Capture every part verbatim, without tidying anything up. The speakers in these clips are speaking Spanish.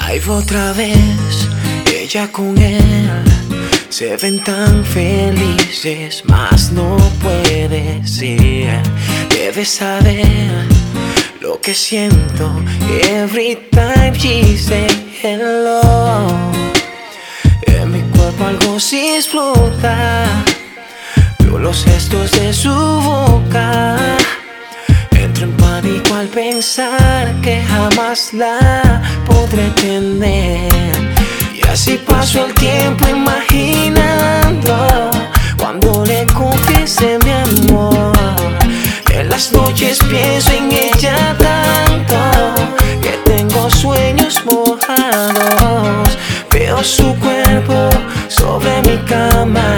Ahí va otra vez, ella con él. Se ven tan felices, mas no puede ser. Debes saber lo que siento every time she say hello. En mi cuerpo algo se explota. Veo los gestos de su boca. Entro en pánico al pensar que jamás la podré tener. Y así paso el tiempo imaginando cuando le confiese mi amor. En las noches pienso en ella tanto que tengo sueños mojados. Veo su cuerpo sobre mi cama.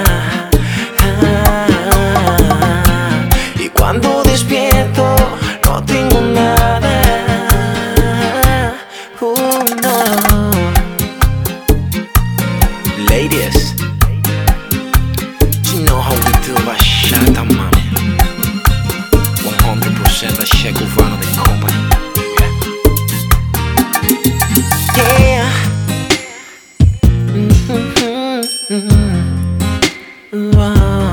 Y cuando despierto no tengo nada. Oh, no. Ladies, you know how we do bachata, mami. one hundred percent da Che Cubano de Company. Yeah. Mm-hmm, mm-hmm. Wow.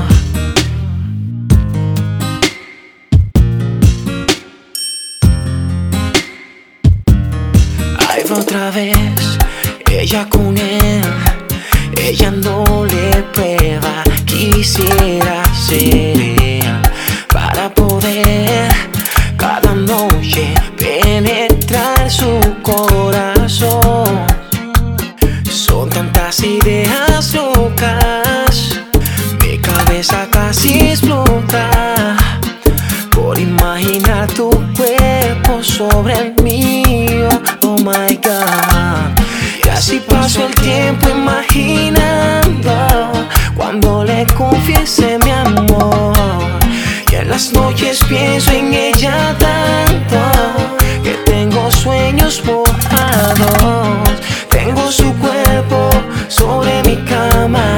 Ahí va otra vez, ella con él. Ella no le prueba, quisiera ser para poder cada noche penetrar su corazón. Son tantas ideas locas, mi cabeza casi explota por imaginar tu cuerpo sobre el mío. Oh my God. Y así paso el tiempo imaginando cuando le confiese mi amor. Y en las noches pienso en ella tanto que tengo sueños mojados. Tengo su cuerpo sobre mi cama.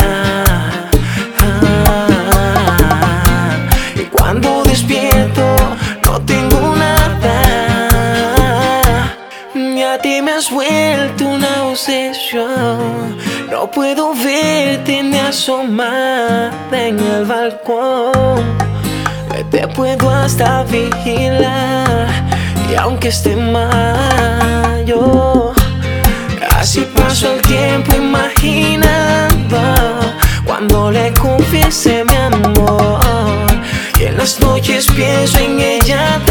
Ah, y cuando despierto no tengo nada. Y a ti me has vuelto una obsesión. No puedo verte ni asomar en el balcón. Te puedo hasta vigilar. Y aunque esté mal yo, así paso el tiempo imaginando cuando le confiese mi amor. Y en las noches pienso en ella